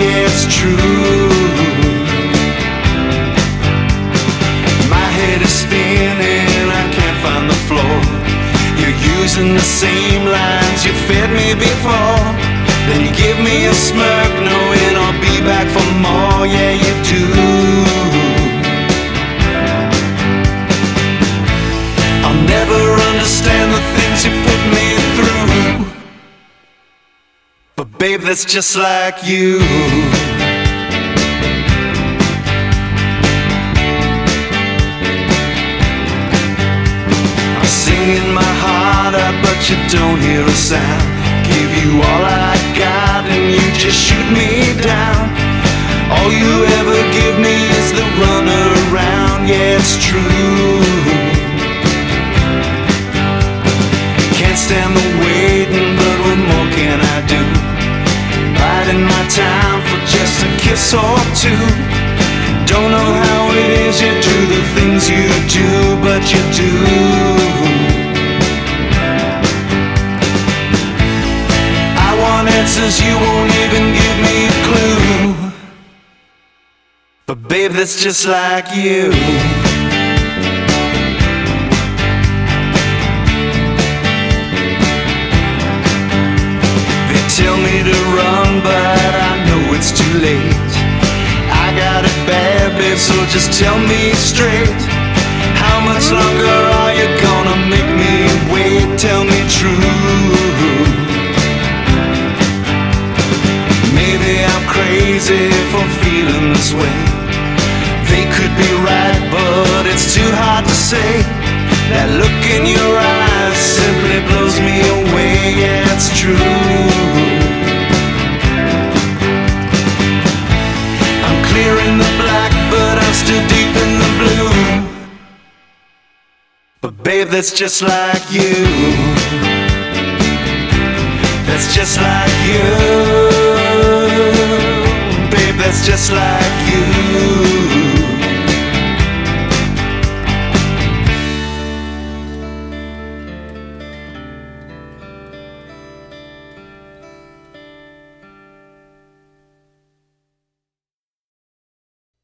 yeah, it's true. My head is spinning, I can't find the floor. You're using the same lines you fed me before. Then you give me a smirk, knowing I'll be back for more, yeah, you do. I'll never understand the things you put me through, but babe, that's just like you. I'm singing my heart out, but you don't hear a sound. Give you all I got and you just shoot me down. All you ever give me is the run around, yeah, it's true. Can't stand the waiting, but what more can I do? Biding my time for just a kiss or two. Don't know how it is you do the things you do, but you do. I want answers, you won't even give me a clue, but babe, that's just like you. Tell me to run, but I know it's too late. I got it bad, babe, so just tell me straight. How much longer are you gonna make me wait? Tell me true. Maybe I'm crazy for feeling this way. They could be right, but it's too hard to say. That look in your eyes simply blows me away, yeah, it's true. I'm clear in the black, but I'm still deep in the blue, but babe, that's just like you. That's just like you. Babe, that's just like